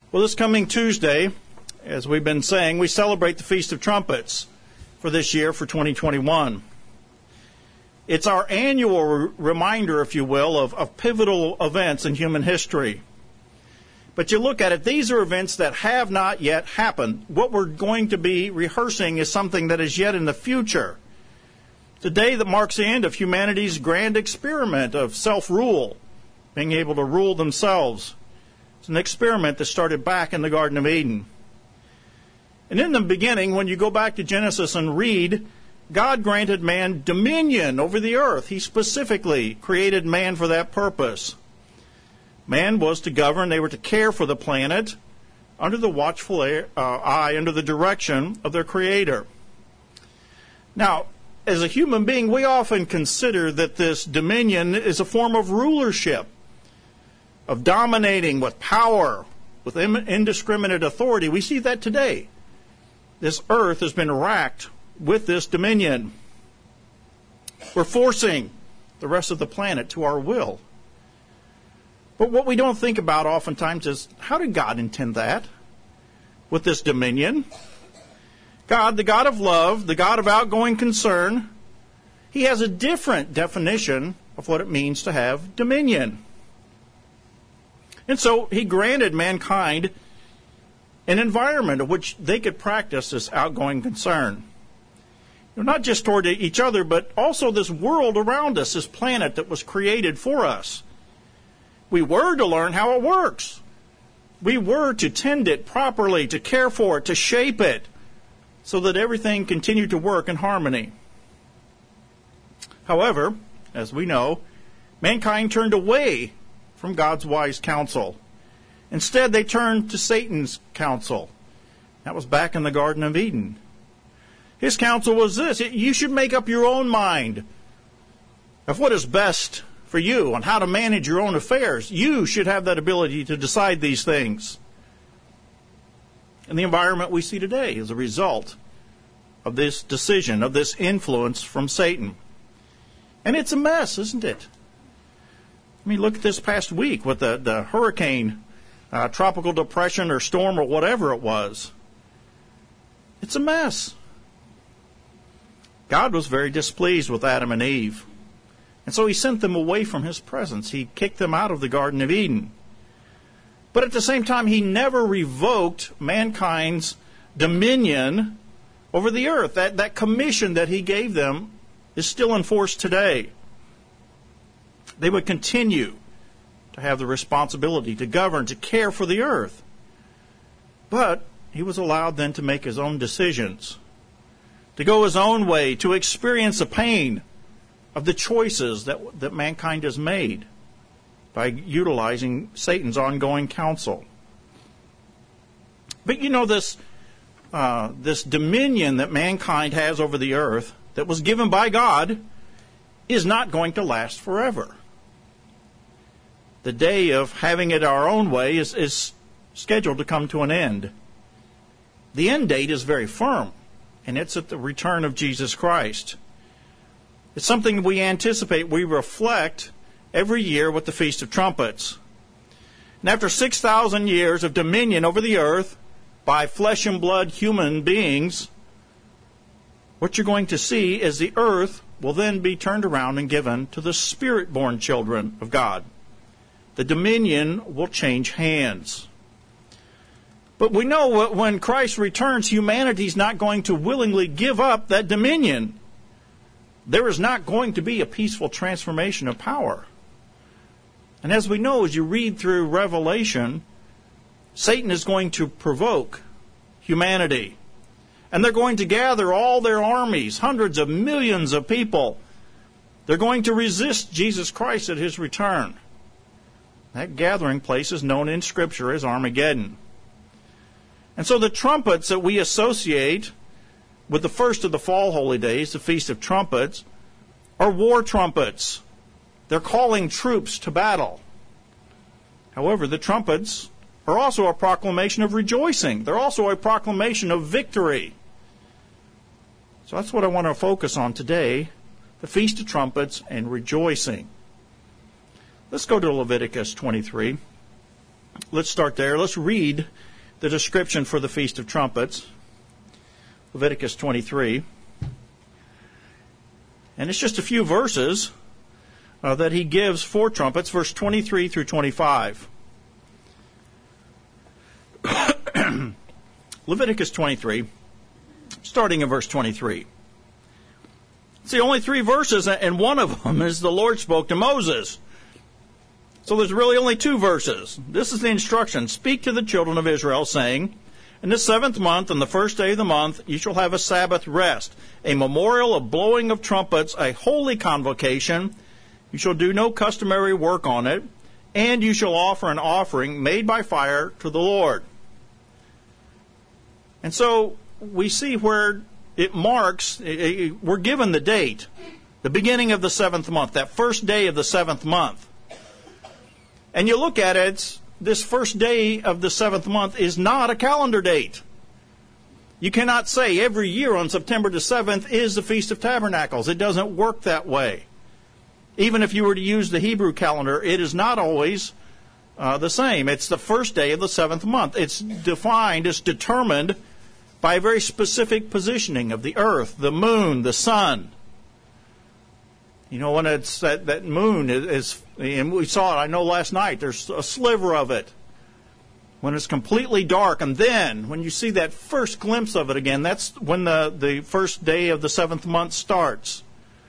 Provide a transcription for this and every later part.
Well, this coming Tuesday, as we've been saying, we celebrate the Feast of Trumpets for this year, for 2021. It's our annual reminder, if you will, of pivotal events in human history. But you look at it, these are events that have not yet happened. What we're going to be rehearsing is something that is yet in the future. It's a day that marks the end of humanity's grand experiment of self-rule, being able to rule themselves. It's an experiment that started back in the Garden of Eden. And in the beginning, when you go back to Genesis and read, God granted man dominion over the earth. He specifically created man for that purpose. Man was to govern, they were to care for the planet under the watchful eye, under the direction of their Creator. Now, as a human being, we often consider that this dominion is a form of rulership, of dominating with power, with indiscriminate authority. We see that today. This earth has been racked with this dominion. We're forcing the rest of the planet to our will. But what we don't think about oftentimes is, how did God intend that with this dominion? God, the God of love, the God of outgoing concern, He has a different definition of what it means to have dominion. And so He granted mankind an environment in which they could practice this outgoing concern. Not just toward each other, but also this world around us, this planet that was created for us. We were to learn how it works. We were to tend it properly, to care for it, to shape it, so that everything continued to work in harmony. However, as we know, mankind turned away from God's wise counsel. Instead, they turned to Satan's counsel. That was back in the Garden of Eden. His counsel was this: you should make up your own mind of what is best for you on how to manage your own affairs. You should have that ability to decide these things. And the environment we see today is a result of this decision, of this influence from Satan. And it's a mess, isn't it? I mean, look at this past week with the hurricane, tropical depression or storm or whatever it was. It's a mess. God was very displeased with Adam and Eve. And so He sent them away from His presence. He kicked them out of the Garden of Eden. But at the same time, He never revoked mankind's dominion over the earth. That commission that He gave them is still in force today. They would continue to have the responsibility to govern, to care for the earth. But He was allowed then to make His own decisions, to go His own way, to experience the pain of the choices that mankind has made by utilizing Satan's ongoing counsel. But you know, this dominion that mankind has over the earth that was given by God is not going to last forever. The day of having it our own way is scheduled to come to an end. The end date is very firm, and it's at the return of Jesus Christ. It's something we anticipate, we reflect every year with the Feast of Trumpets. And after 6,000 years of dominion over the earth by flesh and blood human beings, what you're going to see is the earth will then be turned around and given to the Spirit-born children of God. The dominion will change hands. But we know when Christ returns, humanity's not going to willingly give up that dominion. There is not going to be a peaceful transformation of power. And as we know, as you read through Revelation, Satan is going to provoke humanity. And they're going to gather all their armies, hundreds of millions of people. They're going to resist Jesus Christ at His return. That gathering place is known in Scripture as Armageddon. And so the trumpets that we associate with the first of the fall holy days, the Feast of Trumpets, are war trumpets. They're calling troops to battle. However, the trumpets are also a proclamation of rejoicing. They're also a proclamation of victory. So that's what I want to focus on today, the Feast of Trumpets and rejoicing. Let's go to Leviticus 23. let's start there. Let's read the description for the Feast of Trumpets, Leviticus 23. And it's just a few verses that he gives for trumpets, verse 23 through 25. Leviticus 23, starting in verse 23. It's the only 3 verses, and one of them is the Lord spoke to Moses. So there's really only 2 verses. This is the instruction. Speak to the children of Israel, saying, in the 7th month, on the 1st day of the month, you shall have a Sabbath rest, a memorial of blowing of trumpets, a holy convocation. You shall do no customary work on it, and you shall offer an offering made by fire to the Lord. And so we see where it marks, we're given the date, the beginning of the 7th month, that first day of the 7th month. And you look at it, this first day of the 7th month is not a calendar date. You cannot say every year on September the 7th is the Feast of Tabernacles. It doesn't work that way. Even if you were to use the Hebrew calendar, it is not always the same. It's the first day of the 7th month. It's defined, it's determined by a very specific positioning of the earth, the moon, the sun. You know, when it's that moon is, and we saw it, I know last night, there's a sliver of it. When it's completely dark, and then when you see that first glimpse of it again, that's when the first day of the 7th month starts.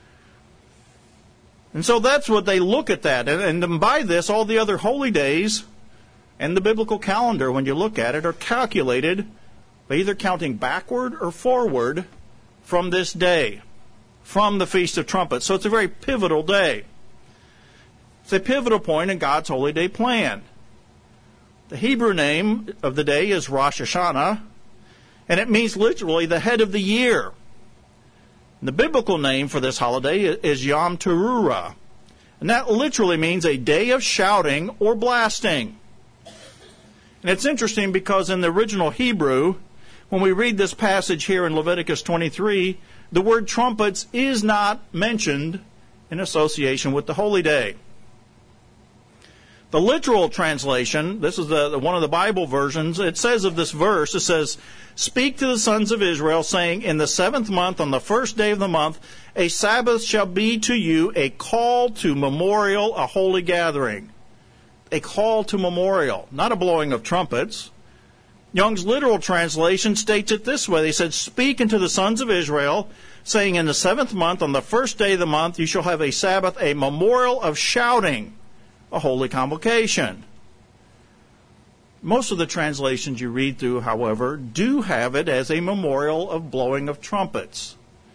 And so that's what they look at that. And by this, all the other holy days and the biblical calendar, when you look at it, are calculated by either counting backward or forward from this day, from the Feast of Trumpets. So it's a very pivotal day. It's a pivotal point in God's holy day plan. The Hebrew name of the day is Rosh Hashanah, and it means literally the head of the year. And the biblical name for this holiday is Yom Teruah, and that literally means a day of shouting or blasting. And it's interesting because in the original Hebrew, when we read this passage here in Leviticus 23, the word trumpets is not mentioned in association with the holy day. The literal translation, this is one of the Bible versions, it says of this verse, it says, speak to the sons of Israel, saying, in the 7th month, on the 1st day of the month, a Sabbath shall be to you a call to memorial, a holy gathering. A call to memorial, not a blowing of trumpets. Young's literal translation states it this way. They said, speak unto the sons of Israel, saying, in the 7th month, on the 1st day of the month, you shall have a Sabbath, a memorial of shouting, a holy convocation. Most of the translations you read through, however, do have it as a memorial of blowing of trumpets.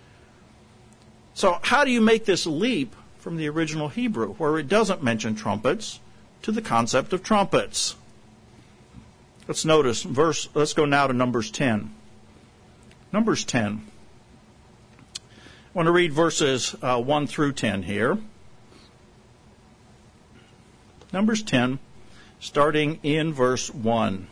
So how do you make this leap from the original Hebrew, where it doesn't mention trumpets, to the concept of trumpets? Let's notice let's go now to Numbers 10. Numbers 10. I want to read verses 1 through 10 here. Numbers 10, starting in verse 1.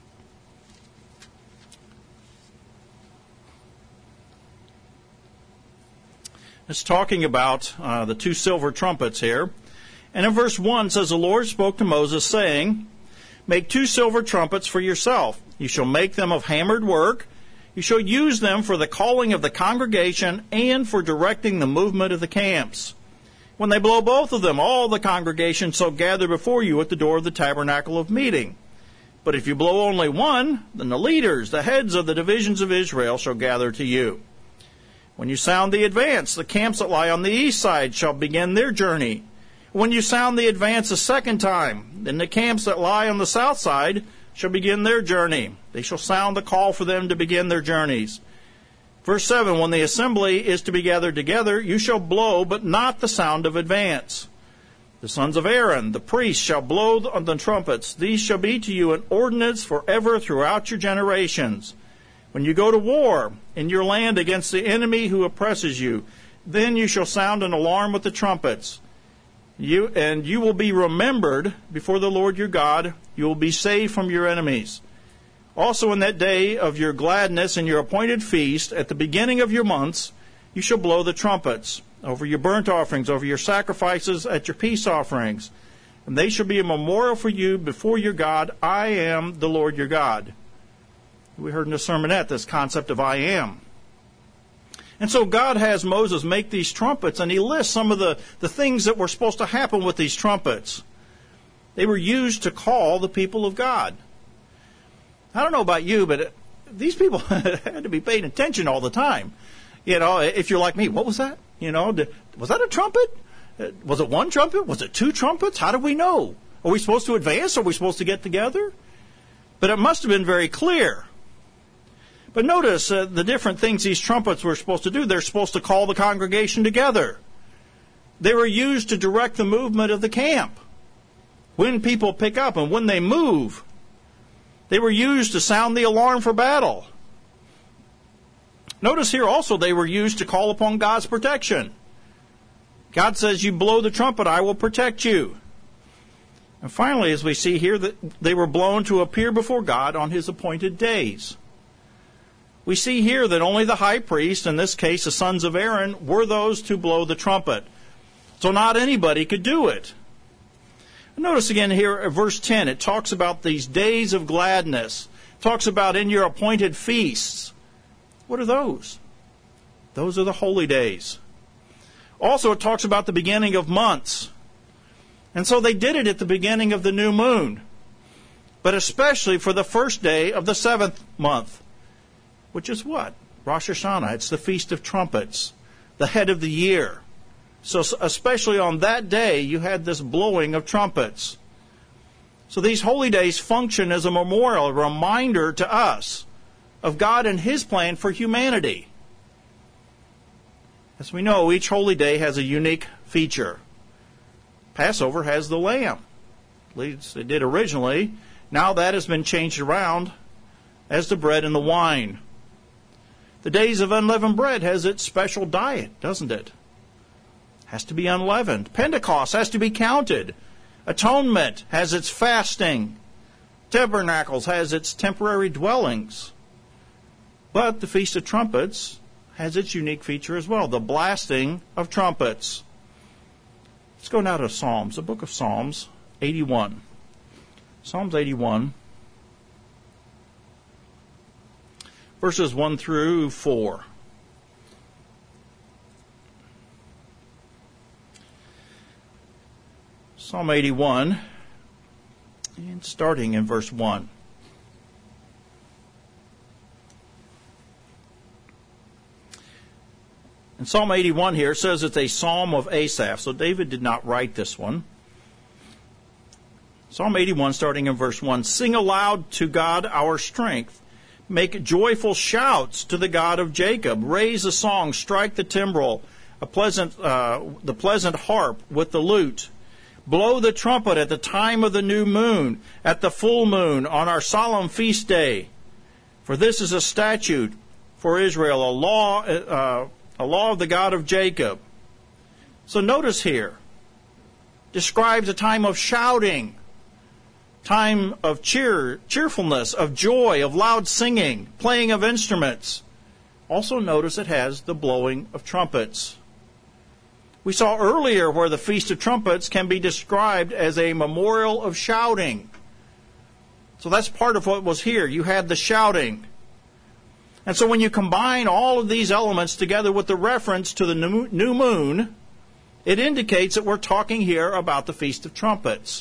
It's talking about the 2 silver trumpets here. And in verse 1 says, the Lord spoke to Moses, saying, make 2 silver trumpets for yourself. You shall make them of hammered work. You shall use them for the calling of the congregation and for directing the movement of the camps. When they blow both of them, all the congregation shall gather before you at the door of the tabernacle of meeting. But if you blow only one, then the leaders, the heads of the divisions of Israel, shall gather to you. When you sound the advance, the camps that lie on the east side shall begin their journey. When you sound the advance a second time, then the camps that lie on the south side shall begin their journey. They shall sound the call for them to begin their journeys. Verse 7, when the assembly is to be gathered together, you shall blow, but not the sound of advance. The sons of Aaron, the priests, shall blow on the trumpets. These shall be to you an ordinance forever throughout your generations. When you go to war in your land against the enemy who oppresses you, then you shall sound an alarm with the trumpets. You will be remembered before the Lord your God. You will be saved from your enemies. Also in that day of your gladness and your appointed feast, at the beginning of your months, you shall blow the trumpets over your burnt offerings, over your sacrifices, at your peace offerings. and they shall be a memorial for you before your God. I am the Lord your God. We heard in the sermonette this concept of I am. And so God has Moses make these trumpets, and he lists some of the things that were supposed to happen with these trumpets. They were used to call the people of God. I don't know about you, but these people had to be paying attention all the time. You know, if you're like me, what was that? You know, was that a trumpet? Was it one trumpet? Was it two trumpets? How do we know? Are we supposed to advance? Are we supposed to get together? But it must have been very clear. But notice the different things these trumpets were supposed to do. They're supposed to call the congregation together. They were used to direct the movement of the camp. When people pick up and when they move, they were used to sound the alarm for battle. Notice here also they were used to call upon God's protection. God says, you blow the trumpet, I will protect you. And finally, as we see here, that they were blown to appear before God on his appointed days. We see here that only the high priest, in this case the sons of Aaron, were those to blow the trumpet. So not anybody could do it. Notice again here at verse 10, it talks about these days of gladness. It talks about in your appointed feasts. What are those? Those are the holy days. Also, it talks about the beginning of months. And so they did it at the beginning of the new moon, but especially for the first day of the 7th month, which is what? Rosh Hashanah. It's the Feast of Trumpets, the head of the year. So especially on that day, you had this blowing of trumpets. So these holy days function as a memorial, a reminder to us of God and his plan for humanity. As we know, each holy day has a unique feature. Passover has the lamb. At least it did originally. Now that has been changed around as the bread and the wine. The days of unleavened bread has its special diet, doesn't it? Has to be unleavened. Pentecost has to be counted. Atonement has its fasting. Tabernacles has its temporary dwellings. But the Feast of Trumpets has its unique feature as well, the blasting of trumpets. Let's go now to Psalms, the book of Psalms, 81. Psalms 81, verses 1 through 4. Psalm 81, and starting in verse 1. And Psalm 81 here says it's a psalm of Asaph. So David did not write this one. Psalm 81, starting in verse 1. Sing aloud to God our strength. Make joyful shouts to the God of Jacob. Raise a song, strike the timbrel, the pleasant harp with the lute. Blow the trumpet at the time of the new moon, at the full moon, on our solemn feast day. For this is a statute for Israel, a law of the God of Jacob. So notice here, describes a time of shouting, time of cheerfulness, of joy, of loud singing, playing of instruments. Also notice it has the blowing of trumpets. We saw earlier where the Feast of Trumpets can be described as a memorial of shouting. So that's part of what was here. You had the shouting. And so when you combine all of these elements together with the reference to the new moon, it indicates that we're talking here about the Feast of Trumpets.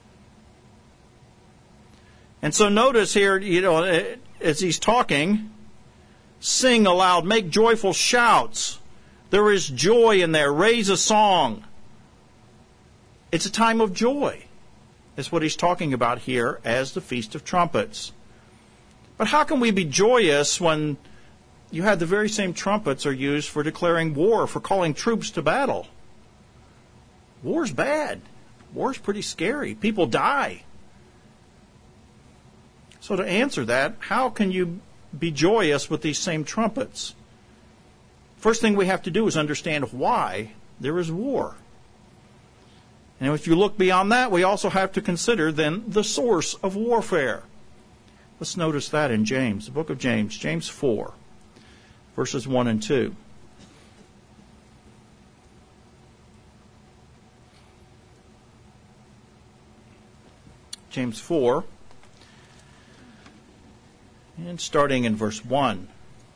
And so notice here, as he's talking, sing aloud, make joyful shouts. There is joy in there. Raise a song. It's a time of joy. That's what he's talking about here as the Feast of Trumpets. But how can we be joyous when you have the very same trumpets are used for declaring war, for calling troops to battle? War's bad. War's pretty scary. People die. So to answer that, how can you be joyous with these same trumpets? First thing we have to do is understand why there is war. And if you look beyond that, we also have to consider then the source of warfare. Let's notice that in James, the book of James, James 4, verses 1 and 2. James 4, and starting in verse 1.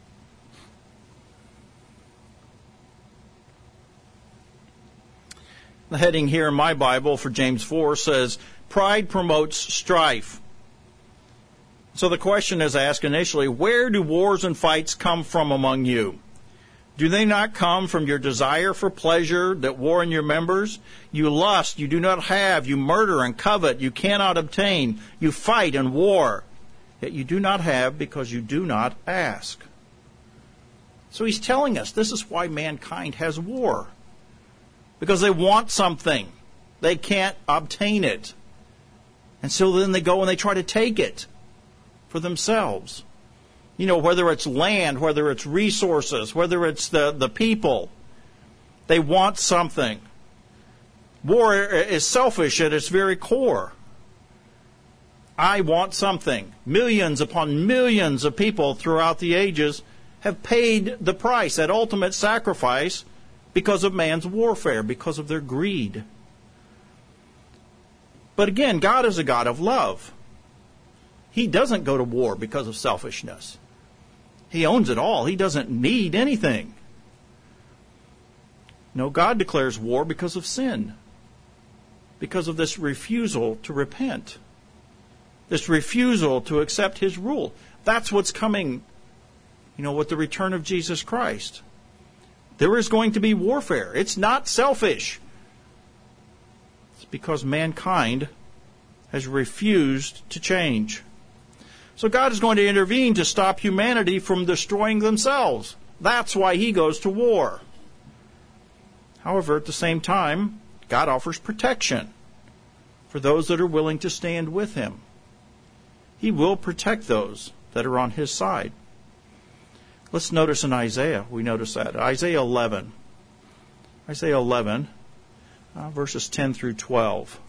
The heading here in my Bible for James 4 says, Pride promotes strife. So the question is asked initially, where do wars and fights come from among you? Do they not come from your desire for pleasure that war in your members? You lust, you do not have, you murder and covet, you cannot obtain, you fight and war, yet you do not have because you do not ask. So he's telling us this is why mankind has war. Because they want something. They can't obtain it. And so then they go and they try to take it for themselves. You know, whether it's land, whether it's resources, whether it's the people. They want something. War is selfish at its very core. I want something. Millions upon millions of people throughout the ages have paid the price, that ultimate sacrifice, because of man's warfare, because of their greed. But again, God is a God of love. He doesn't go to war because of selfishness. He owns it all. He doesn't need anything. No, God declares war because of sin. Because of this refusal to repent. This refusal to accept His rule. That's what's coming, with the return of Jesus Christ. There is going to be warfare. It's not selfish. It's because mankind has refused to change. So God is going to intervene to stop humanity from destroying themselves. That's why He goes to war. However, at the same time, God offers protection for those that are willing to stand with Him. He will protect those that are on His side. Let's notice in Isaiah, we notice that. Isaiah 11. Isaiah 11, verses 10 through 12.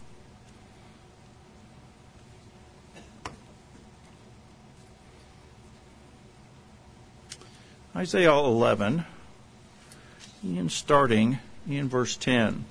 Isaiah 11, and starting in verse 10.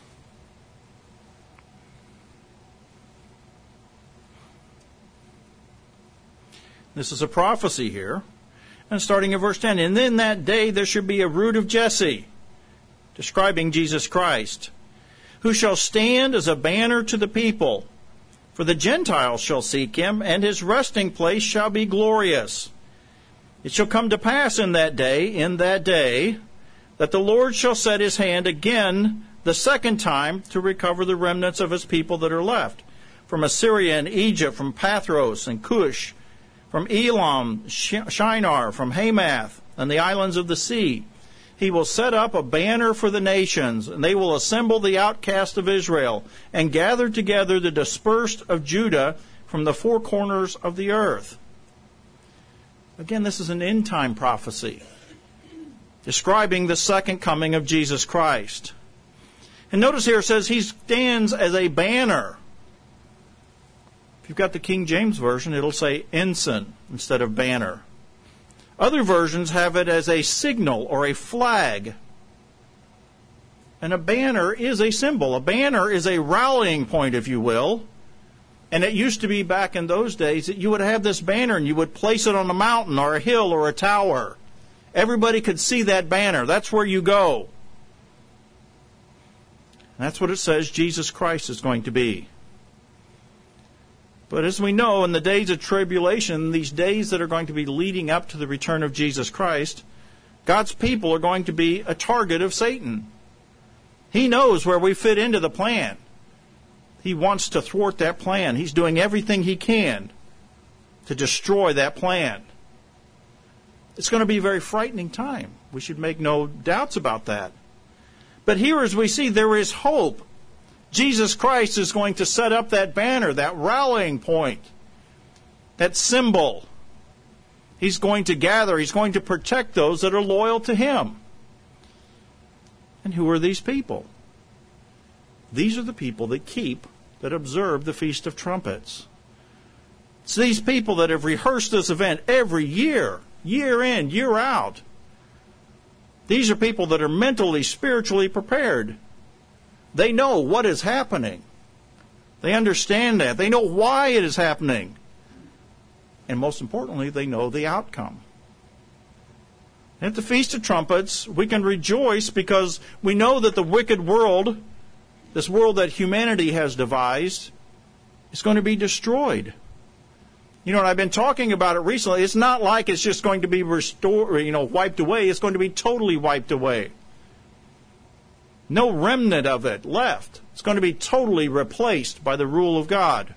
This is a prophecy here. And starting in verse 10, and in that day there shall be a root of Jesse, describing Jesus Christ, who shall stand as a banner to the people. For the Gentiles shall seek Him, and His resting place shall be glorious. It shall come to pass in that day, that the Lord shall set His hand again the second time to recover the remnants of His people that are left, from Assyria and Egypt, from Pathros and Cush, from Elam, Shinar, from Hamath, and the islands of the sea. He will set up a banner for the nations, and they will assemble the outcast of Israel, and gather together the dispersed of Judah from the four corners of the earth. Again, this is an end-time prophecy, describing the second coming of Jesus Christ. And notice here it says He stands as a banner. If you've got the King James Version, it'll say ensign instead of banner. Other versions have it as a signal or a flag. And a banner is a symbol. A banner is a rallying point, if you will. And it used to be back in those days that you would have this banner and you would place it on a mountain or a hill or a tower. Everybody could see that banner. That's where you go. And that's what it says Jesus Christ is going to be. But as we know, in the days of tribulation, these days that are going to be leading up to the return of Jesus Christ, God's people are going to be a target of Satan. He knows where we fit into the plan. He wants to thwart that plan. He's doing everything he can to destroy that plan. It's going to be a very frightening time. We should make no doubts about that. But here, as we see, there is hope. Jesus Christ is going to set up that banner, that rallying point, that symbol. He's going to gather, He's going to protect those that are loyal to Him. And who are these people? These are the people that observe the Feast of Trumpets. It's these people that have rehearsed this event every year, year in, year out. These are people that are mentally, spiritually prepared. They know what is happening. They understand that. They know why it is happening. And most importantly, they know the outcome. At the Feast of Trumpets, we can rejoice because we know that the wicked world, this world that humanity has devised, is going to be destroyed. You know, and I've been talking about it recently. It's not like it's just going to be restored, wiped away. It's going to be totally wiped away. No remnant of it left. It's going to be totally replaced by the rule of God.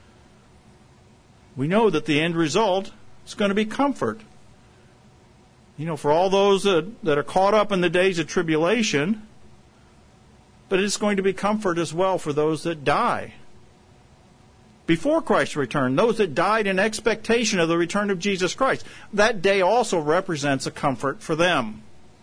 We know that the end result is going to be comfort. For all those that are caught up in the days of tribulation, but it's going to be comfort as well for those that die. Before Christ's return, those that died in expectation of the return of Jesus Christ, that day also represents a comfort for them.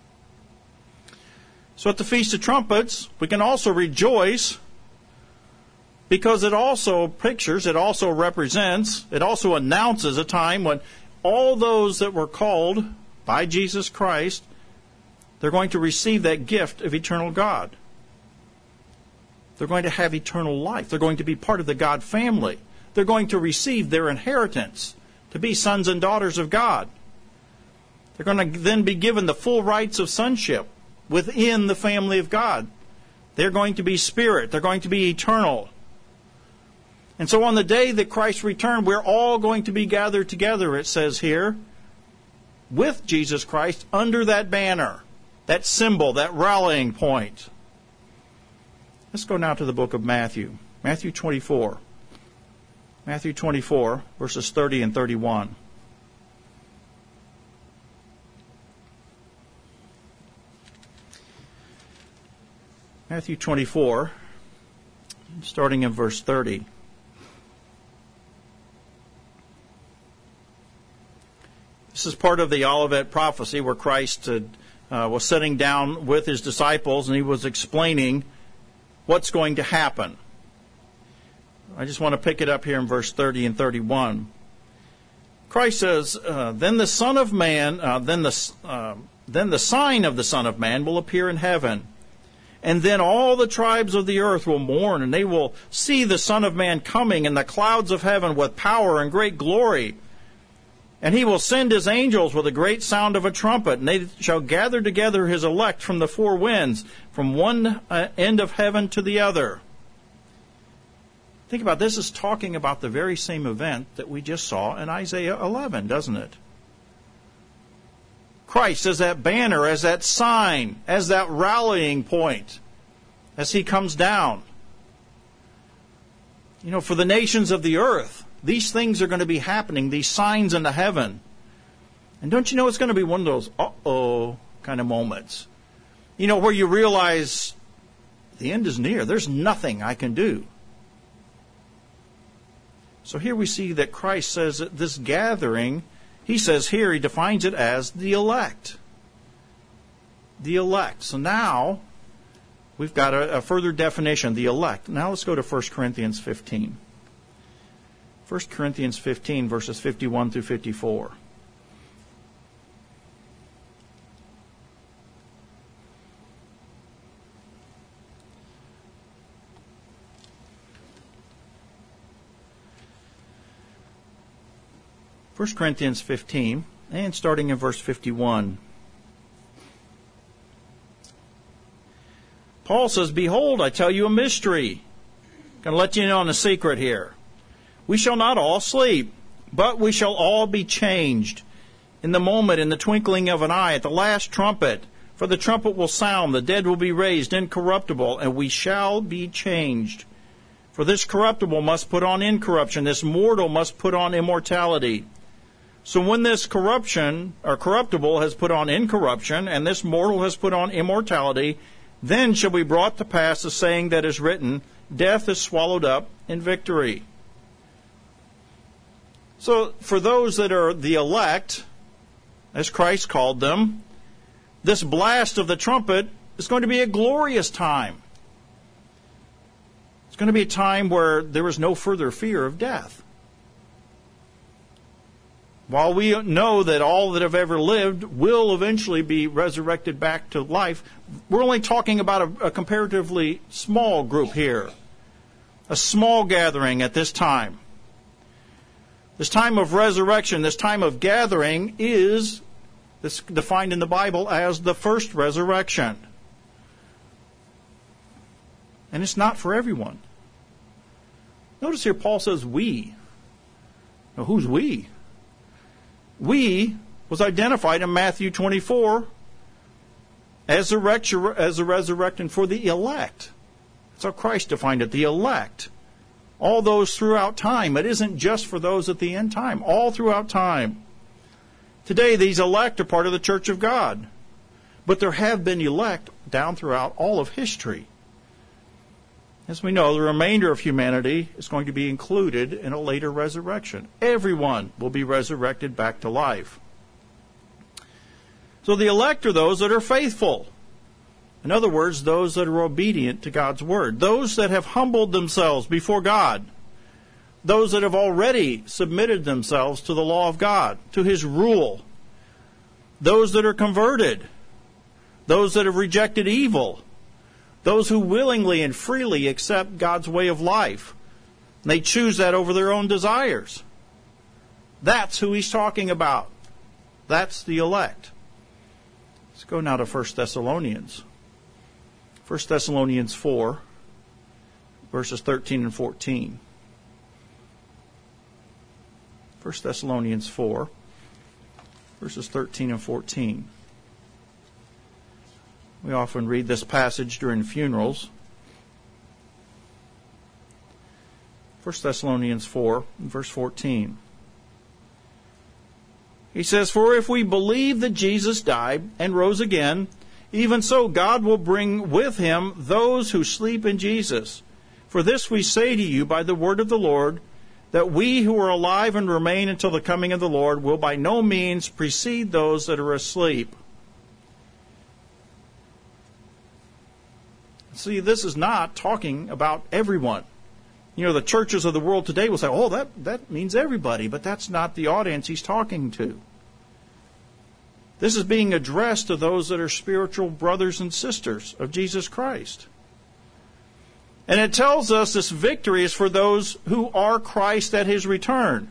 So at the Feast of Trumpets, we can also rejoice because it also pictures, it also represents, it also announces a time when all those that were called by Jesus Christ, they're going to receive that gift of eternal God. They're going to have eternal life. They're going to be part of the God family. They're going to receive their inheritance to be sons and daughters of God. They're going to then be given the full rights of sonship within the family of God. They're going to be spirit. They're going to be eternal. And so on the day that Christ returned, we're all going to be gathered together, it says here, with Jesus Christ under that banner, that symbol, that rallying point. Let's go now to the book of Matthew. Matthew 24. Matthew 24, verses 30 and 31. Matthew 24, starting in verse 30. This is part of the Olivet prophecy where Christ was sitting down with his disciples and he was explaining what's going to happen. I just want to pick it up here in verse 30 and 31. Christ says, then the Son of Man, then the sign of the Son of Man will appear in heaven. And then all the tribes of the earth will mourn, and they will see the Son of Man coming in the clouds of heaven with power and great glory. And he will send his angels with a great sound of a trumpet, and they shall gather together his elect from the four winds, from one end of heaven to the other. Think about this. Is talking about the very same event that we just saw in Isaiah 11, doesn't it? Christ as that banner, as that sign, as that rallying point, as he comes down. For the nations of the earth, these things are going to be happening, these signs in the heaven. And don't you know it's going to be one of those uh-oh kind of moments. Where you realize the end is near. There's nothing I can do. So here we see that Christ says that this gathering, he says here, he defines it as the elect. The elect. So now we've got a further definition, the elect. Now let's go to 1 Corinthians 15. 1 Corinthians 15, verses 51 through 54. First Corinthians 15, and starting in verse 51. Paul says, behold, I tell you a mystery. I'm going to let you in on a secret here. We shall not all sleep, but we shall all be changed. In the moment, in the twinkling of an eye, at the last trumpet. For the trumpet will sound, the dead will be raised incorruptible, and we shall be changed. For this corruptible must put on incorruption, this mortal must put on immortality. So when this corruption, or corruptible, has put on incorruption, and this mortal has put on immortality, then shall be brought to pass the saying that is written, death is swallowed up in victory. So for those that are the elect, as Christ called them, this blast of the trumpet is going to be a glorious time. It's going to be a time where there is no further fear of death. While we know that all that have ever lived will eventually be resurrected back to life, we're only talking about a comparatively small group here. a small gathering at this time. This time of resurrection, this time of gathering is defined in the Bible as the first resurrection. And it's not for everyone. Notice here Paul says we. Now who's we? We was identified in Matthew 24 as the resurrection for the elect. That's how Christ defined it, the elect. All those throughout time. It isn't just for those at the end time. All throughout time. Today, these elect are part of the church of God. But there have been elect down throughout all of history. As we know, the remainder of humanity is going to be included in a later resurrection. Everyone will be resurrected back to life. So the elect are those that are faithful. In other words, those that are obedient to God's word. Those that have humbled themselves before God. Those that have already submitted themselves to the law of God, to His rule. Those that are converted. Those that have rejected evil. Those who willingly and freely accept God's way of life. They choose that over their own desires. That's who he's talking about. That's the elect. Let's go now to 1 Thessalonians. 1 Thessalonians 4, verses 13 and 14. 1 Thessalonians 4, verses 13 and 14. We often read this passage during funerals. 1 Thessalonians 4, verse 14. He says, "For if we believe that Jesus died and rose again, even so God will bring with Him those who sleep in Jesus. For this we say to you by the word of the Lord, that we who are alive and remain until the coming of the Lord will by no means precede those that are asleep." See, this is not talking about everyone. You know, the churches of the world today will say, oh, that means everybody, but that's not the audience he's talking to. This is being addressed to those that are spiritual brothers and sisters of Jesus Christ. And it tells us this victory is for those who are Christ at His return.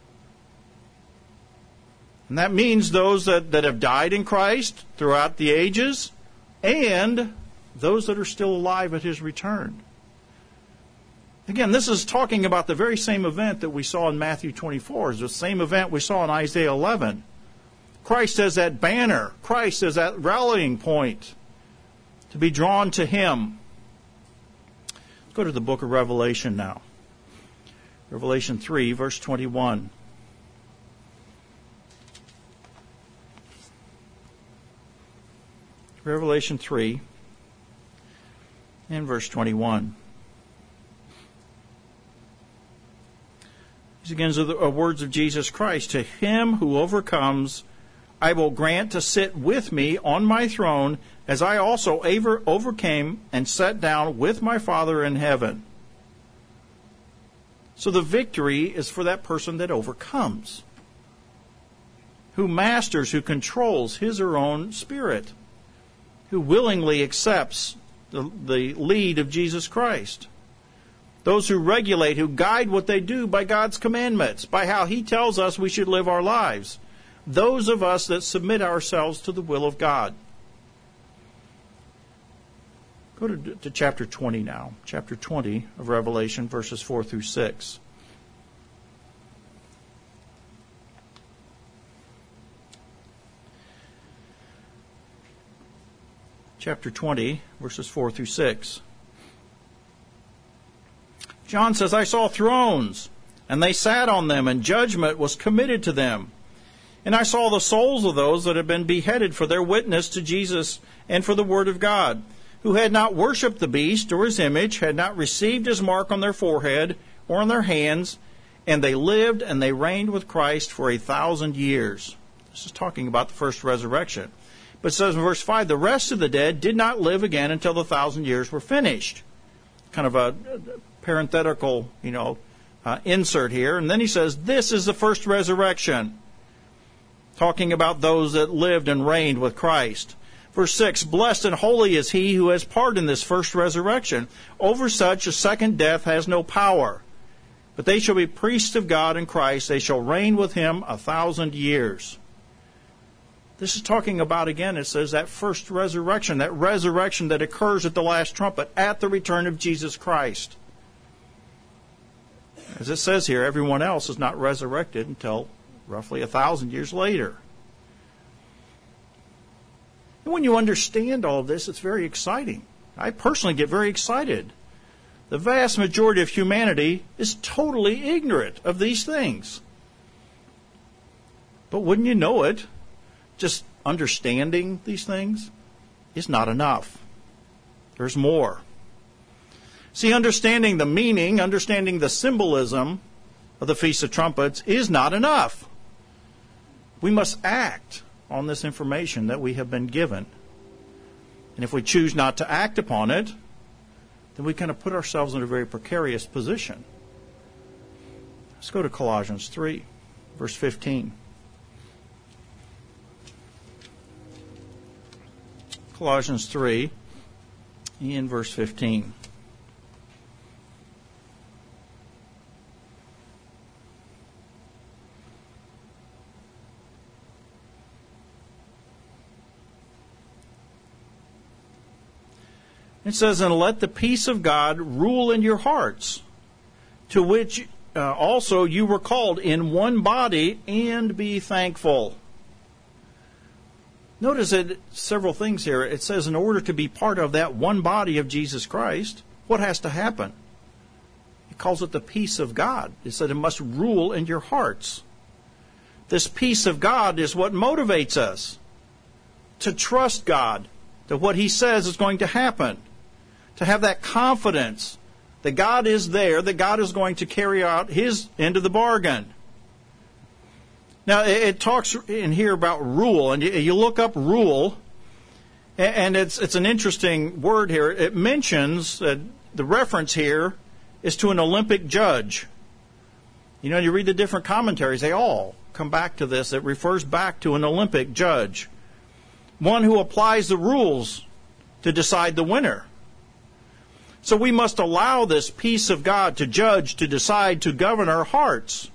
And that means those that have died in Christ throughout the ages and those that are still alive at His return. Again, this is talking about the very same event that we saw in Matthew 24. It's the same event we saw in Isaiah 11. Christ as that banner. Christ as that rallying point to be drawn to Him. Let's go to the book of Revelation now. Revelation 3, verse 21. Revelation 3 and verse 21. These again are the words of Jesus Christ. "To him who overcomes, I will grant to sit with me on my throne, as I also overcame and sat down with my Father in heaven." So the victory is for that person that overcomes, who masters, who controls his or her own spirit, who willingly accepts the lead of Jesus Christ. Those who regulate, who guide what they do by God's commandments, by how He tells us we should live our lives. Those of us that submit ourselves to the will of God. Go to chapter 20 now. Chapter 20 of Revelation, verses 4 through 6. Chapter 20, verses 4 through 6. John says, "I saw thrones, and they sat on them, and judgment was committed to them. And I saw the souls of those that had been beheaded for their witness to Jesus and for the word of God, who had not worshipped the beast or his image, had not received his mark on their forehead or on their hands, and they lived and they reigned with Christ for 1,000 years." This is talking about the first resurrection. But it says in verse 5, "The rest of the dead did not live again until the 1,000 years were finished." Kind of a parenthetical, insert here. And then he says, "This is the first resurrection." Talking about those that lived and reigned with Christ. Verse 6, blessed and holy is he who has part in this first resurrection. Over such a second death has no power. But they shall be priests of God in Christ. They shall reign with him 1,000 years. This is talking about, again, it says that first resurrection, that resurrection that occurs at the last trumpet, at the return of Jesus Christ. As it says here, everyone else is not resurrected until roughly 1,000 years later. And when you understand all of this, it's very exciting. I personally get very excited. The vast majority of humanity is totally ignorant of these things. But wouldn't you know it, just understanding these things is not enough. There's more. See, understanding the meaning, understanding the symbolism of the Feast of Trumpets is not enough. We must act on this information that we have been given. And if we choose not to act upon it, then we kind of put ourselves in a very precarious position. Let's go to Colossians 3, verse 15. Colossians 3, in verse 15. It says, and let the peace of God rule in your hearts, to which also you were called in one body, and be thankful. Notice that several things here. It says in order to be part of that one body of Jesus Christ, what has to happen? It calls it the peace of God. It said it must rule in your hearts. This peace of God is what motivates us to trust God, that what He says is going to happen. To have that confidence that God is there, that God is going to carry out His end of the bargain. Now, it talks in here about rule, and you look up rule, and it's an interesting word here. It mentions that the reference here is to an Olympic judge. You know, you read the different commentaries, they all come back to this. It refers back to an Olympic judge, one who applies the rules to decide the winner. So we must allow this peace of God to judge, to decide, to govern our hearts.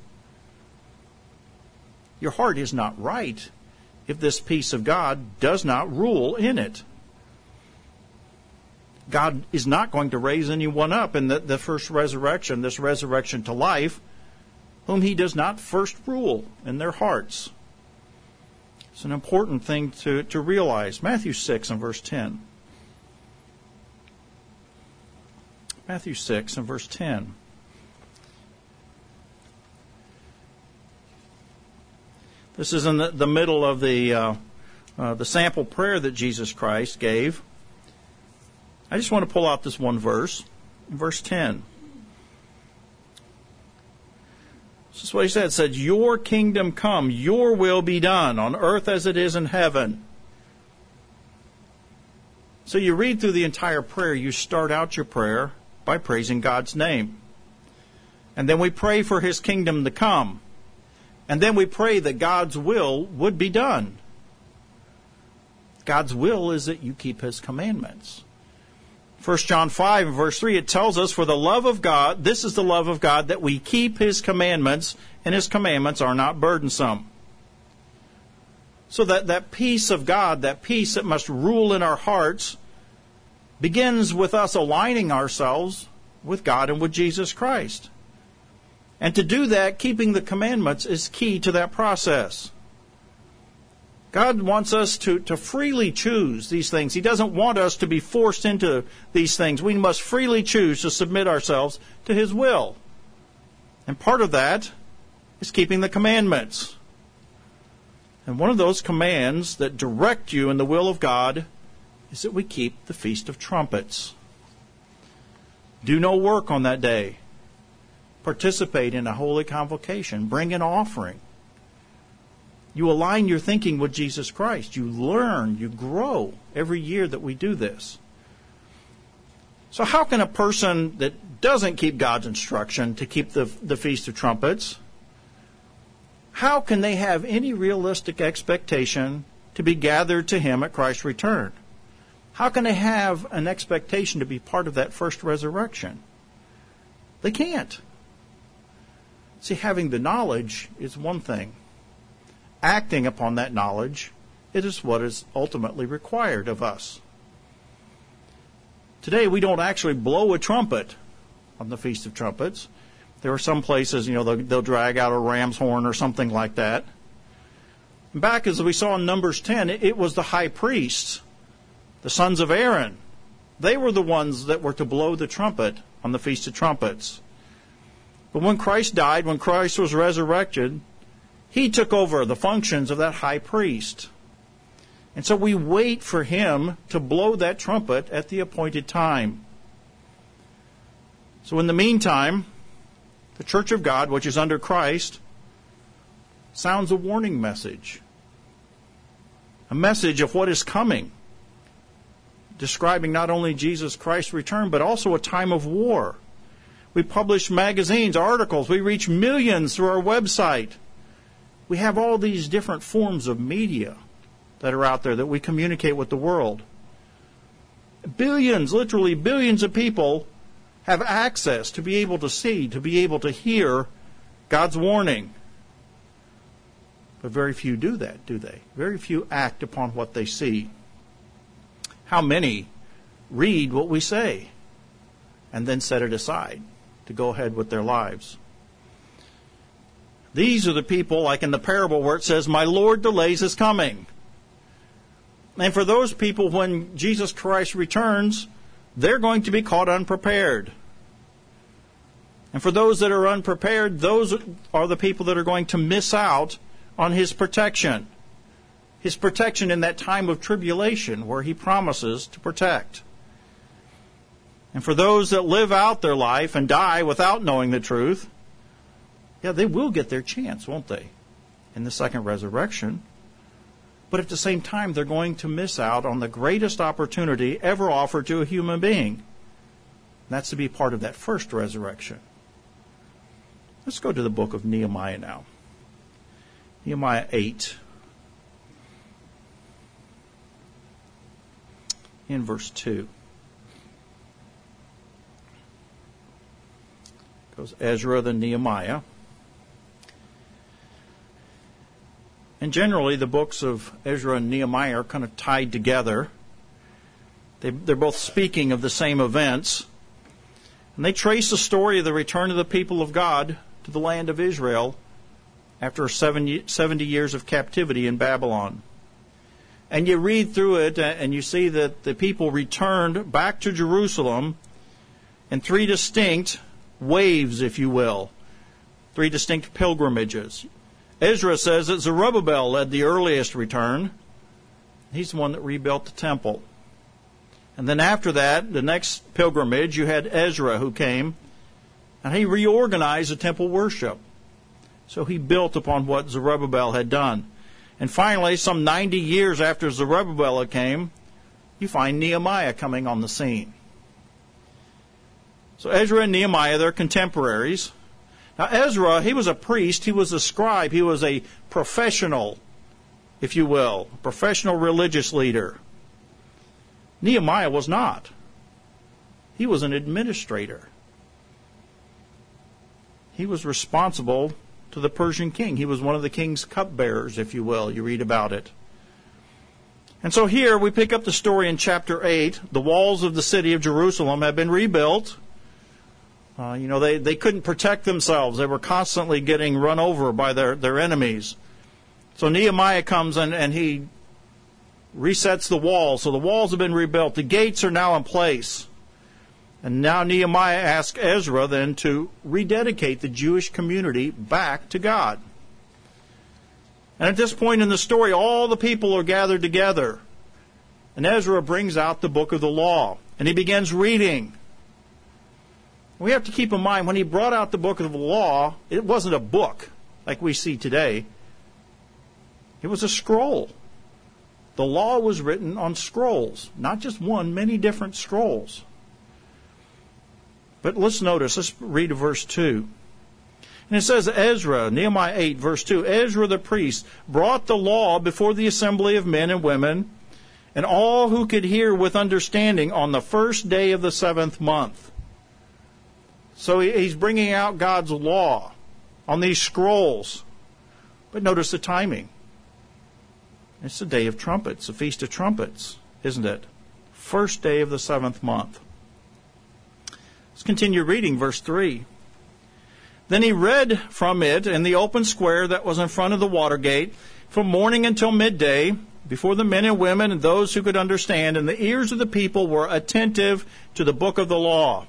Your heart is not right if this peace of God does not rule in it. God is not going to raise anyone up in the first resurrection, this resurrection to life, whom He does not first rule in their hearts. It's an important thing to realize. Matthew 6 and verse 10. Matthew 6 and verse 10. This is in the middle of the sample prayer that Jesus Christ gave. I just want to pull out this one verse, verse 10. This is what He said. It said, your kingdom come, your will be done on earth as it is in heaven. So you read through the entire prayer, you start out your prayer by praising God's name. And then we pray for His kingdom to come. And then we pray that God's will would be done. God's will is that you keep His commandments. 1 John 5 and verse 3, it tells us, for the love of God, this is the love of God, that we keep His commandments, and His commandments are not burdensome. So that peace of God, that peace that must rule in our hearts, begins with us aligning ourselves with God and with Jesus Christ. And to do that, keeping the commandments is key to that process. God wants us to freely choose these things. He doesn't want us to be forced into these things. We must freely choose to submit ourselves to His will. And part of that is keeping the commandments. And one of those commands that direct you in the will of God is that we keep the Feast of Trumpets. Do no work on that day. Participate in a holy convocation. Bring an offering. You align your thinking with Jesus Christ. You learn, you grow every year that we do this. So how can a person that doesn't keep God's instruction to keep the Feast of Trumpets, how can they have any realistic expectation to be gathered to him at Christ's return. How can they have an expectation to be part of that first resurrection? They can't. See, having the knowledge is one thing. Acting upon that knowledge, it is what is ultimately required of us. Today, we don't actually blow a trumpet on the Feast of Trumpets. There are some places, they'll drag out a ram's horn or something like that. Back, as we saw in Numbers 10, it was the high priests, the sons of Aaron. They were the ones that were to blow the trumpet on the Feast of Trumpets. But when Christ died, when Christ was resurrected, he took over the functions of that high priest. And so we wait for him to blow that trumpet at the appointed time. So in the meantime, the Church of God, which is under Christ, sounds a warning message. A message of what is coming, describing not only Jesus Christ's return, but also a time of war. We publish magazines, articles. We reach millions through our website. We have all these different forms of media that are out there that we communicate with the world. Billions, literally billions of people have access to be able to see, to be able to hear God's warning. But very few do that, do they? Very few act upon what they see. How many read what we say and then set it aside to go ahead with their lives? These are the people, like in the parable where it says, "My Lord delays his coming." And for those people, when Jesus Christ returns, they're going to be caught unprepared. And for those that are unprepared, those are the people that are going to miss out on his protection. His protection in that time of tribulation where he promises to protect. And for those that live out their life and die without knowing the truth, they will get their chance, won't they, in the second resurrection. But at the same time, they're going to miss out on the greatest opportunity ever offered to a human being. And that's to be part of that first resurrection. Let's go to the book of Nehemiah now. Nehemiah 8. In verse 2. Goes Ezra, then Nehemiah. And generally, the books of Ezra and Nehemiah are kind of tied together. They're both speaking of the same events. And they trace the story of the return of the people of God to the land of Israel after 70 years of captivity in Babylon. And you read through it, and you see that the people returned back to Jerusalem in three distinct waves, if you will. Three distinct pilgrimages. Ezra says that Zerubbabel led the earliest return. He's the one that rebuilt the temple. And then after that, the next pilgrimage, you had Ezra who came, and he reorganized the temple worship. So he built upon what Zerubbabel had done. And finally, some 90 years after Zerubbabel came, you find Nehemiah coming on the scene. So Ezra and Nehemiah, they're contemporaries. Now Ezra, he was a priest, he was a scribe, he was a professional, if you will, professional religious leader. Nehemiah was not. He was an administrator. He was responsible to the Persian king. He was one of the king's cupbearers, if you will. You read about it. And so here we pick up the story in chapter 8. The walls of the city of Jerusalem have been rebuilt. They couldn't protect themselves. They were constantly getting run over by their enemies. So Nehemiah comes and he resets the walls. So the walls have been rebuilt. The gates are now in place. And now Nehemiah asks Ezra then to rededicate the Jewish community back to God. And at this point in the story, all the people are gathered together. And Ezra brings out the book of the law. And he begins reading. We have to keep in mind, when he brought out the book of the law, it wasn't a book like we see today. It was a scroll. The law was written on scrolls. Not just one, many different scrolls. But let's notice, let's read verse 2. And it says Ezra, Nehemiah 8, verse 2, Ezra the priest brought the law before the assembly of men and women, and all who could hear with understanding on the first day of the 7th month. So he's bringing out God's law on these scrolls. But notice the timing. It's the Day of Trumpets, the Feast of Trumpets, isn't it? First day of the 7th month. Let's continue reading verse 3. Then he read from it in the open square that was in front of the water gate from morning until midday before the men and women and those who could understand, and the ears of the people were attentive to the book of the law.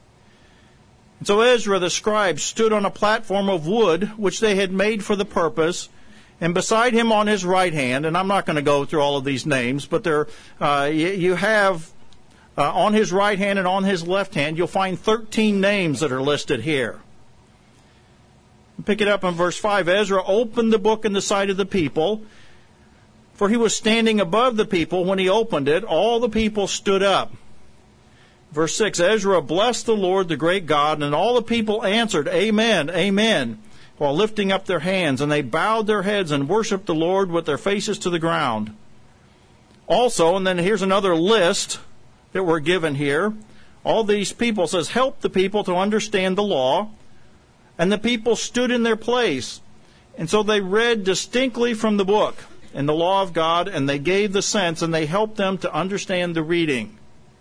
And so Ezra the scribe stood on a platform of wood which they had made for the purpose, and beside him on his right hand, and I'm not going to go through all of these names, but you have on his right hand and on his left hand, you'll find 13 names that are listed here. Pick it up in verse 5. Ezra opened the book in the sight of the people, for he was standing above the people when he opened it. All the people stood up. Verse 6, Ezra blessed the Lord, the great God, and all the people answered, Amen, Amen, while lifting up their hands, and they bowed their heads and worshipped the Lord with their faces to the ground. Also, and then here's another list that we're given here. All these people, says, help the people to understand the law. And the people stood in their place. And so they read distinctly from the book and the law of God, and they gave the sense, and they helped them to understand the reading.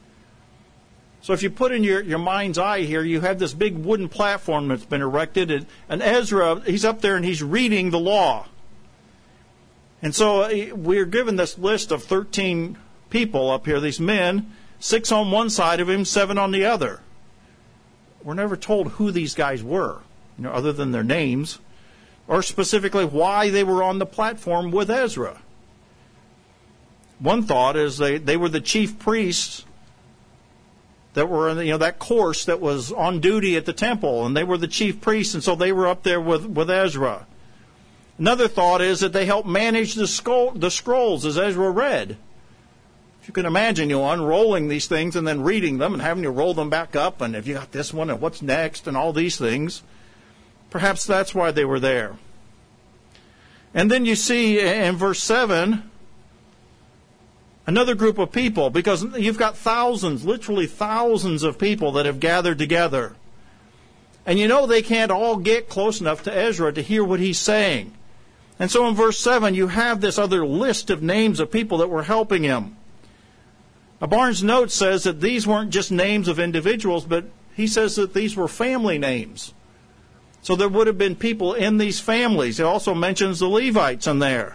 So if you put in your mind's eye here, you have this big wooden platform that's been erected, and Ezra, he's up there and he's reading the law. And so we're given this list of 13 people up here, these men, 6 on one side of him, 7 on the other. We're never told who these guys were, other than their names, or specifically why they were on the platform with Ezra. One thought is they were the chief priests that were in that course that was on duty at the temple, and they were the chief priests, and so they were up there with Ezra. Another thought is that they helped manage the scrolls as Ezra read. If you can imagine, unrolling these things and then reading them and having to roll them back up, and if you got this one and what's next and all these things. Perhaps that's why they were there. And then you see in verse 7, another group of people, because you've got thousands, literally thousands of people that have gathered together. And they can't all get close enough to Ezra to hear what he's saying. And so in verse 7, you have this other list of names of people that were helping him. Now, Barnes' note says that these weren't just names of individuals, but he says that these were family names. So there would have been people in these families. It also mentions the Levites in there.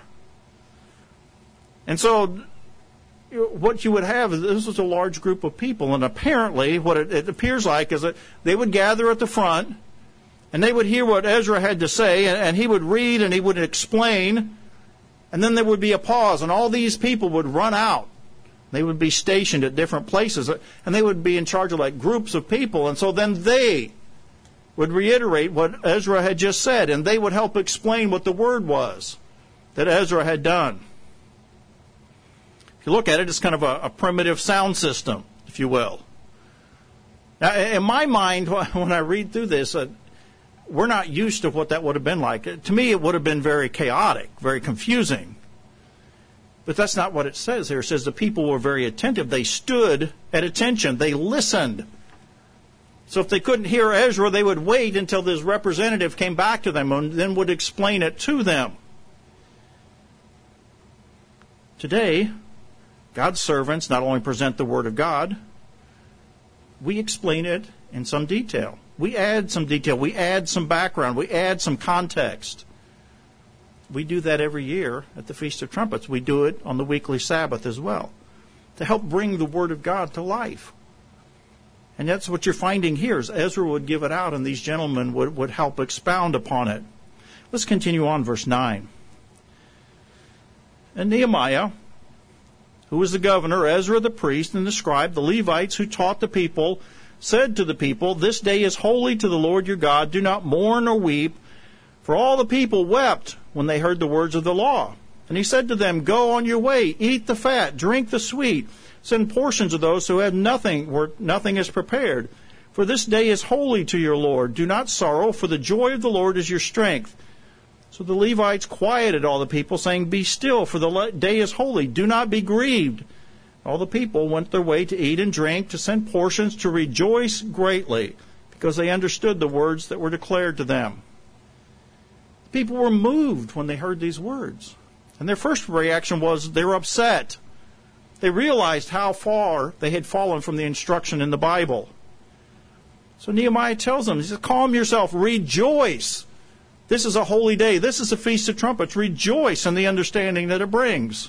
And so what you would have is this was a large group of people. And apparently what it appears like is that they would gather at the front and they would hear what Ezra had to say, and he would read and he would explain. And then there would be a pause, and all these people would run out. They would be stationed at different places, and they would be in charge of groups of people. And so then they would reiterate what Ezra had just said, and they would help explain what the word was that Ezra had done. If you look at it, it's kind of a primitive sound system, if you will. Now, in my mind, when I read through this, we're not used to what that would have been like. To me, it would have been very chaotic, very confusing. But that's not what it says here. It says the people were very attentive. They stood at attention. They listened. So if they couldn't hear Ezra, they would wait until this representative came back to them and then would explain it to them. Today, God's servants not only present the Word of God, we explain it in some detail. We add some detail. We add some background. We add some context. We do that every year at the Feast of Trumpets. We do it on the weekly Sabbath as well, to help bring the Word of God to life. And that's what you're finding here, is Ezra would give it out, and these gentlemen would help expound upon it. Let's continue on, verse 9. And Nehemiah, who was the governor, Ezra the priest, and the scribe, the Levites who taught the people, said to the people, "This day is holy to the Lord your God. Do not mourn or weep." For all the people wept when they heard the words of the law. And he said to them, "Go on your way, eat the fat, drink the sweet. Send portions of those who have nothing, where nothing is prepared. For this day is holy to your Lord. Do not sorrow, for the joy of the Lord is your strength. So the Levites quieted all the people, saying, Be still, for the day is holy. Do not be grieved. All the people went their way to eat and drink, to send portions, to rejoice greatly, because they understood the words that were declared to them. People were moved when they heard these words. And their first reaction was they were upset. They realized how far they had fallen from the instruction in the Bible. So Nehemiah tells them, he says, calm yourself, rejoice. This is a holy day. This is a Feast of Trumpets. Rejoice in the understanding that it brings.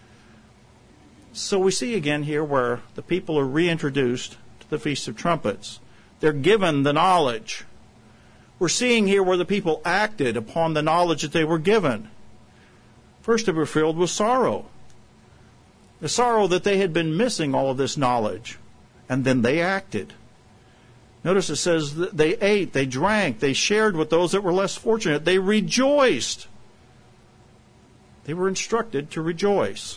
So we see again here where the people are reintroduced to the Feast of Trumpets. They're given the knowledge. We're seeing here where the people acted upon the knowledge that they were given. First, they were filled with sorrow. The sorrow that they had been missing all of this knowledge. And then they acted. Notice it says that they ate, they drank, they shared with those that were less fortunate. They rejoiced. They were instructed to rejoice.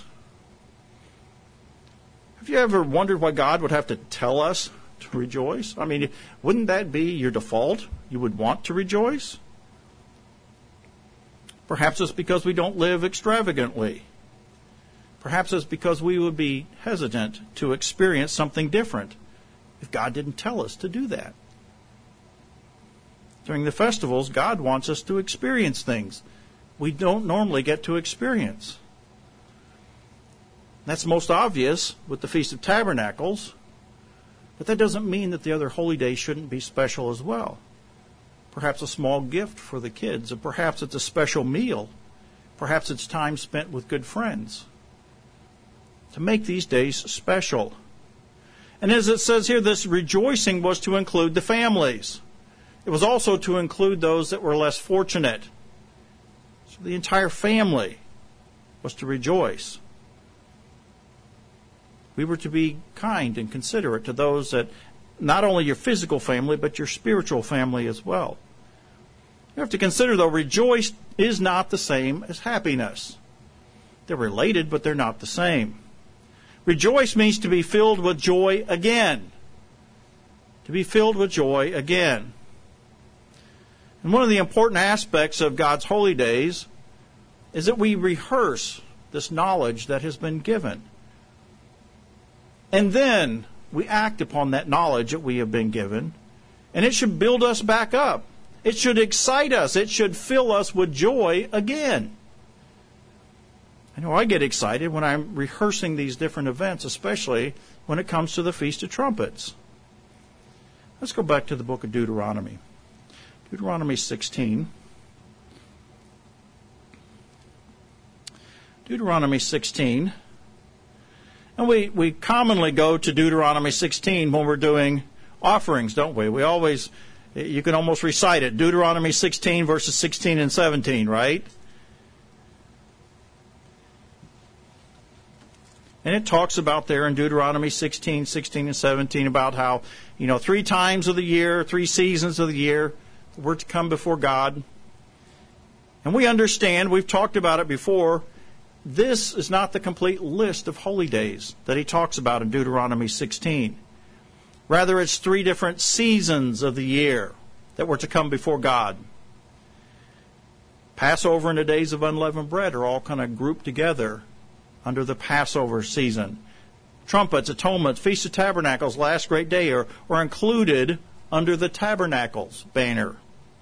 Have you ever wondered why God would have to tell us to rejoice? I mean, wouldn't that be your default? You would want to rejoice? Perhaps it's because we don't live extravagantly. Perhaps it's because we would be hesitant to experience something different if God didn't tell us to do that. During the festivals, God wants us to experience things we don't normally get to experience. That's most obvious with the Feast of Tabernacles, but that doesn't mean that the other holy days shouldn't be special as well. Perhaps a small gift for the kids, or perhaps it's a special meal. Perhaps it's time spent with good friends. To make these days special. And as it says here, this rejoicing was to include the families. It was also to include those that were less fortunate. So the entire family was to rejoice. We were to be kind and considerate to those that, not only your physical family, but your spiritual family as well. You have to consider, though, rejoice is not the same as happiness. They're related, but they're not the same. Rejoice means to be filled with joy again. To be filled with joy again. And one of the important aspects of God's holy days is that we rehearse this knowledge that has been given. And then we act upon that knowledge that we have been given. And it should build us back up. It should excite us. It should fill us with joy again. I know I get excited when I'm rehearsing these different events, especially when it comes to the Feast of Trumpets. Let's go back to the book of Deuteronomy. Deuteronomy 16. Deuteronomy 16. And we commonly go to Deuteronomy 16 when we're doing offerings, don't we? You can almost recite it. Deuteronomy 16, verses 16 and 17, right? And it talks about there in Deuteronomy 16, 16 and 17 about how, 3 times of the year, 3 seasons of the year, we're to come before God. And we understand, we've talked about it before, this is not the complete list of holy days that he talks about in Deuteronomy 16. Rather, it's 3 different seasons of the year that we're to come before God. Passover and the days of unleavened bread are all kind of grouped together under the Passover season. Trumpets, atonements, Feast of Tabernacles, last great day are included under the Tabernacles banner.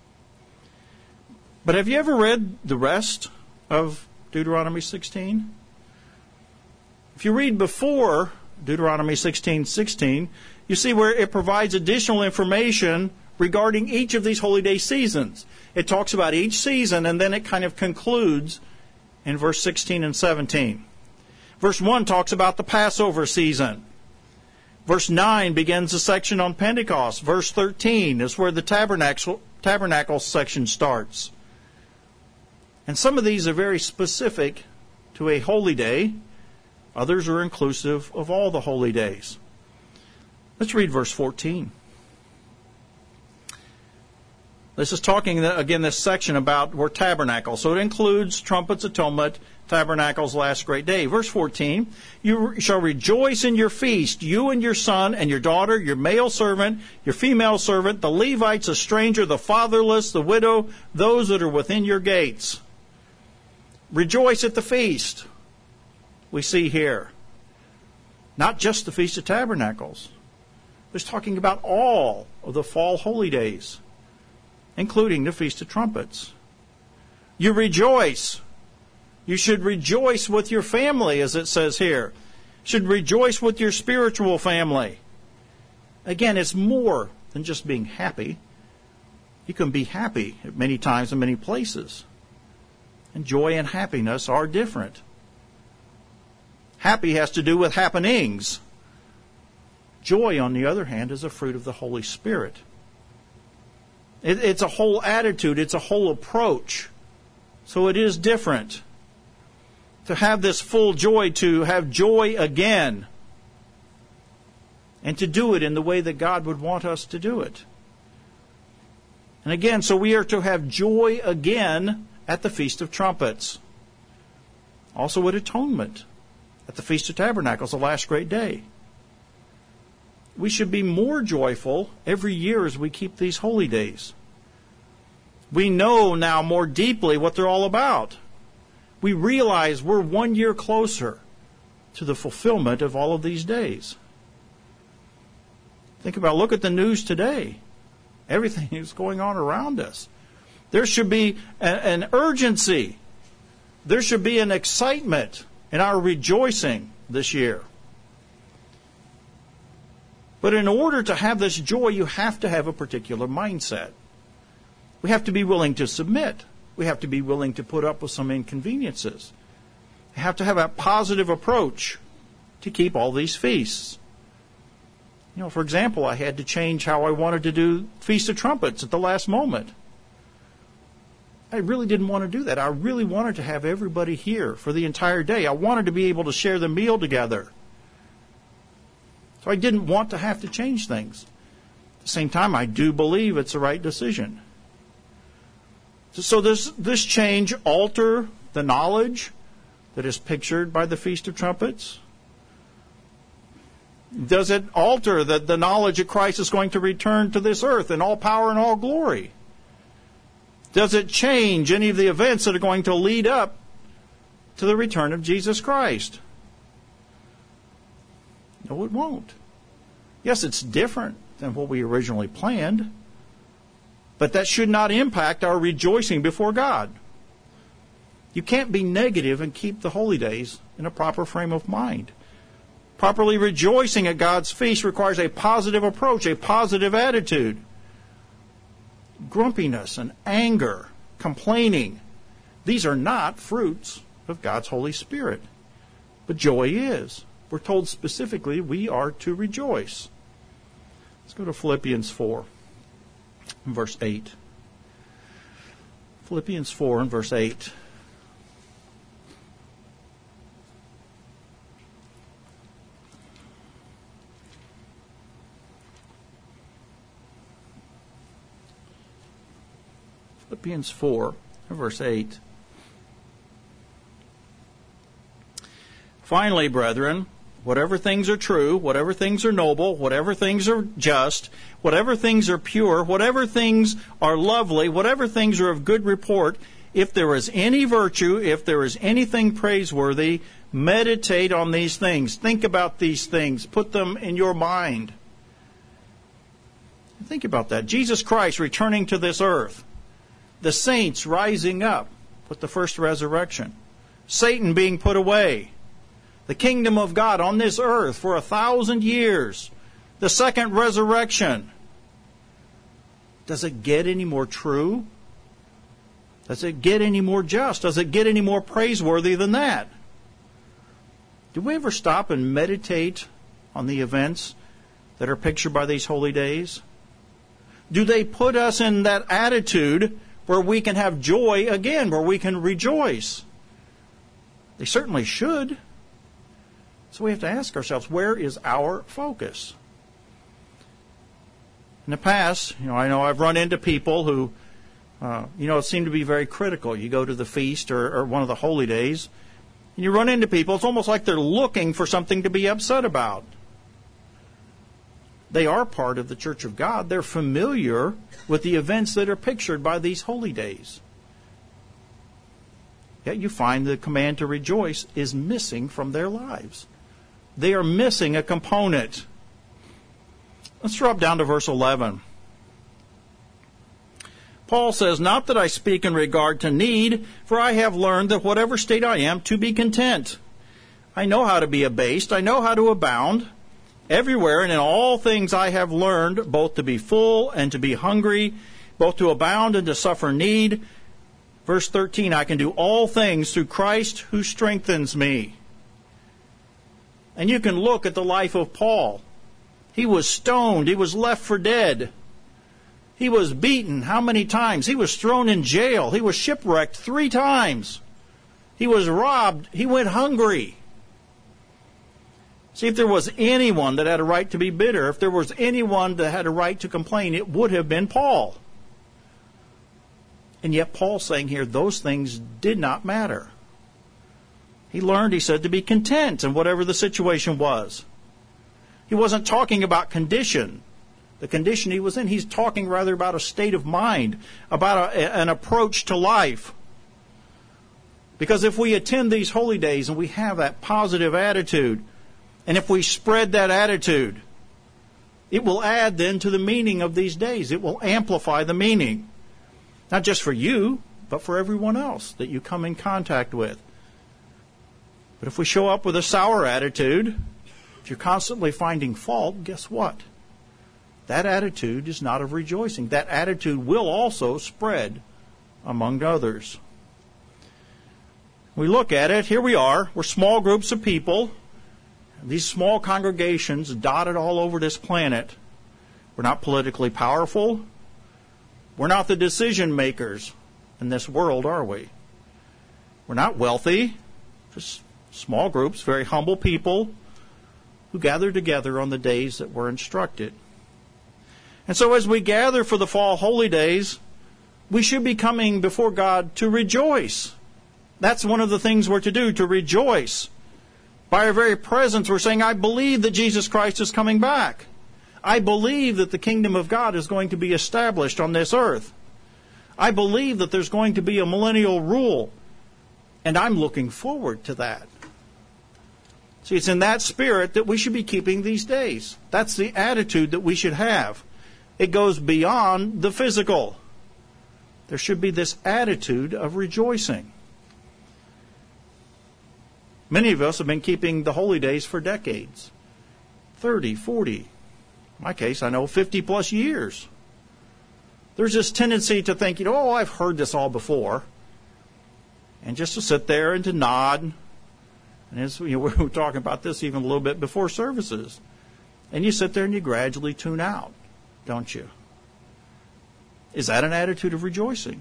But have you ever read the rest of Deuteronomy 16? If you read before Deuteronomy 16:16, you see where it provides additional information regarding each of these holy day seasons. It talks about each season, and then it kind of concludes in verse 16 and 17. Verse 1 talks about the Passover season. Verse 9 begins a section on Pentecost. Verse 13 is where the tabernacle section starts. And some of these are very specific to a holy day. Others are inclusive of all the holy days. Let's read verse 14. This is talking, again, this section about where tabernacle. So it includes trumpets, atonement, tabernacles, last great day. Verse 14, you shall rejoice in your feast, you and your son and your daughter, your male servant, your female servant, the Levites, the stranger, the fatherless, the widow, those that are within your gates. Rejoice at the feast, we see here. Not just the Feast of Tabernacles. It's talking about all of the fall holy days, including the Feast of Trumpets. You rejoice. You should rejoice with your family, as it says here. You should rejoice with your spiritual family. Again, it's more than just being happy. You can be happy at many times in many places. And joy and happiness are different. Happy has to do with happenings. Joy, on the other hand, is a fruit of the Holy Spirit. It's a whole attitude. It's a whole approach. So it is different. To have this full joy, to have joy again, and to do it in the way that God would want us to do it. And again, so we are to have joy again at the Feast of Trumpets. Also at Atonement, at the Feast of Tabernacles, the last great day. We should be more joyful every year as we keep these holy days. We know now more deeply what they're all about. We realize we're 1 year closer to the fulfillment of all of these days. Look at the news today. Everything is going on around us. There should be an urgency. There should be an excitement in our rejoicing this year. But in order to have this joy, you have to have a particular mindset. We have to be willing to submit. We have to be willing to put up with some inconveniences. We have to have a positive approach to keep all these feasts. For example, I had to change how I wanted to do Feast of Trumpets at the last moment. I really didn't want to do that. I really wanted to have everybody here for the entire day. I wanted to be able to share the meal together. So I didn't want to have to change things. At the same time, I do believe it's the right decision. So does this change alter the knowledge that is pictured by the Feast of Trumpets? Does it alter the knowledge that Christ is going to return to this earth in all power and all glory? Does it change any of the events that are going to lead up to the return of Jesus Christ? No, it won't. Yes, it's different than what we originally planned, but that should not impact our rejoicing before God. You can't be negative and keep the holy days in a proper frame of mind. Properly rejoicing at God's feast requires a positive approach, a positive attitude. Grumpiness and anger, complaining, these are not fruits of God's Holy Spirit. But joy is. We're told specifically we are to rejoice. Let's go to Philippians 4, verse 8. Philippians 4 and verse 8. Philippians 4 and verse 8. Finally, brethren, whatever things are true, whatever things are noble, whatever things are just, whatever things are pure, whatever things are lovely, whatever things are of good report, if there is any virtue, if there is anything praiseworthy, meditate on these things. Think about these things. Put them in your mind. Think about that. Jesus Christ returning to this earth. The saints rising up with the first resurrection. Satan being put away. The kingdom of God on this earth for 1,000 years. The second resurrection. Does it get any more true? Does it get any more just? Does it get any more praiseworthy than that? Do we ever stop and meditate on the events that are pictured by these holy days? Do they put us in that attitude where we can have joy again, where we can rejoice? They certainly should. So we have to ask ourselves, where is our focus? In the past, I know I've run into people who It seemed to be very critical. You go to the feast or one of the holy days, and you run into people. It's almost like they're looking for something to be upset about. They are part of the Church of God. They're familiar with the events that are pictured by these holy days. Yet you find the command to rejoice is missing from their lives. They are missing a component. Let's drop down to verse 11. Paul says, "Not that I speak in regard to need, for I have learned that whatever state I am, to be content. I know how to be abased, I know how to abound. Everywhere and in all things I have learned both to be full and to be hungry, both to abound and to suffer need." Verse 13, "I can do all things through Christ who strengthens me." And you can look at the life of Paul. He was stoned. He was left for dead. He was beaten how many times? He was thrown in jail. He was shipwrecked 3 times. He was robbed. He went hungry. See, if there was anyone that had a right to be bitter, if there was anyone that had a right to complain, it would have been Paul. And yet Paul's saying here, those things did not matter. He learned, he said, to be content in whatever the situation was. He wasn't talking about condition, the condition he was in. He's talking rather about a state of mind, about an approach to life. Because if we attend these holy days and we have that positive attitude, and if we spread that attitude, it will add then to the meaning of these days. It will amplify the meaning. Not just for you, but for everyone else that you come in contact with. But if we show up with a sour attitude, if you're constantly finding fault, guess what? That attitude is not of rejoicing. That attitude will also spread among others. We look at it, here we are, we're small groups of people, these small congregations dotted all over this planet. We're not politically powerful. We're not the decision makers in this world, are we? We're not wealthy, just small groups, very humble people who gather together on the days that we're instructed. And so as we gather for the fall holy days, we should be coming before God to rejoice. That's one of the things we're to do, to rejoice. By our very presence, we're saying, I believe that Jesus Christ is coming back. I believe that the kingdom of God is going to be established on this earth. I believe that there's going to be a millennial rule. And I'm looking forward to that. See, it's in that spirit that we should be keeping these days. That's the attitude that we should have. It goes beyond the physical. There should be this attitude of rejoicing. Many of us have been keeping the holy days for decades. 30, 40. In my case, I know 50 plus years. There's this tendency to think, oh, I've heard this all before. And just to sit there and to nod. And as we were talking about this even a little bit before services. And you sit there and you gradually tune out, don't you? Is that an attitude of rejoicing?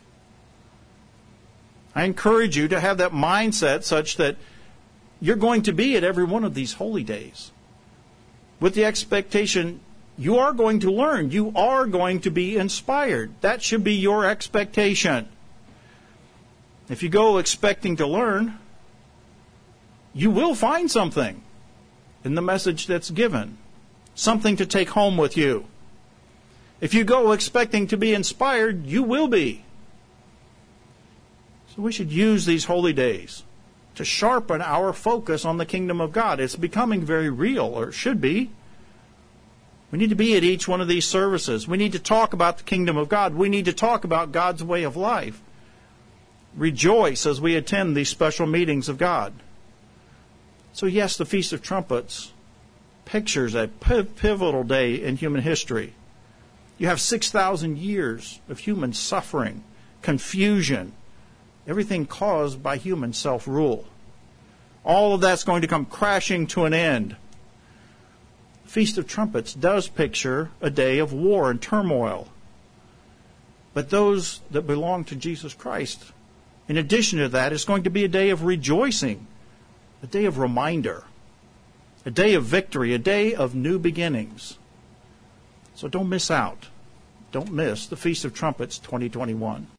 I encourage you to have that mindset such that you're going to be at every one of these holy days with the expectation you are going to learn. You are going to be inspired. That should be your expectation. If you go expecting to learn, you will find something in the message that's given, something to take home with you. If you go expecting to be inspired, you will be. So we should use these holy days to sharpen our focus on the kingdom of God. It's becoming very real, or it should be. We need to be at each one of these services. We need to talk about the kingdom of God. We need to talk about God's way of life. Rejoice as we attend these special meetings of God. So yes, the Feast of Trumpets pictures a pivotal day in human history. You have 6,000 years of human suffering, confusion, everything caused by human self-rule. All of that's going to come crashing to an end. The Feast of Trumpets does picture a day of war and turmoil. But those that belong to Jesus Christ, in addition to that, it's going to be a day of rejoicing, a day of reminder, a day of victory, a day of new beginnings. So don't miss out. Don't miss the Feast of Trumpets 2021.